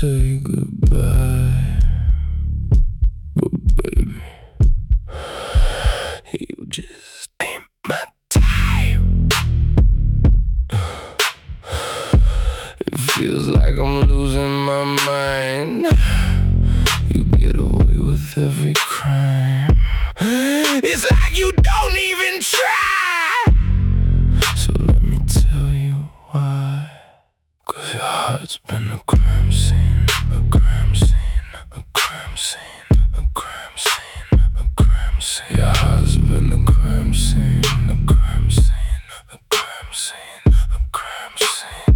say goodbye, but baby, you just ain't my type. It feels like I'm losing my mind. You get away with every crime. It's like you don't even try. So let me tell you why. 'Cause your heart's been a crime scene, a crime scene, a crime scene, a crime scene, a crime scene. Your heart's been a crime scene, a crime scene, a crime scene, a crime scene.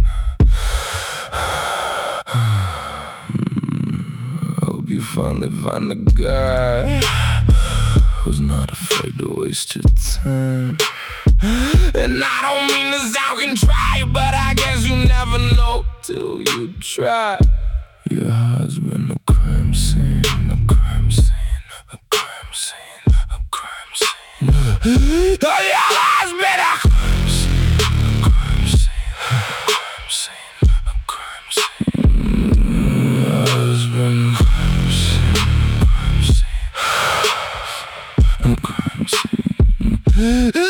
I hope you finally find a guy who's not afraid to waste your time. And I don't mean to sound contrite, but I guess you never know till you try. Your heart's been a crime scene, a crime scene, a crime scene, a crime scene. Your heart's been a crime scene, a crime scene, a crime scene, a crime scene. Your heart's been a crime scene, a crime scene, a crime scene.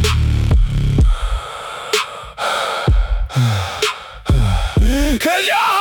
Cause you're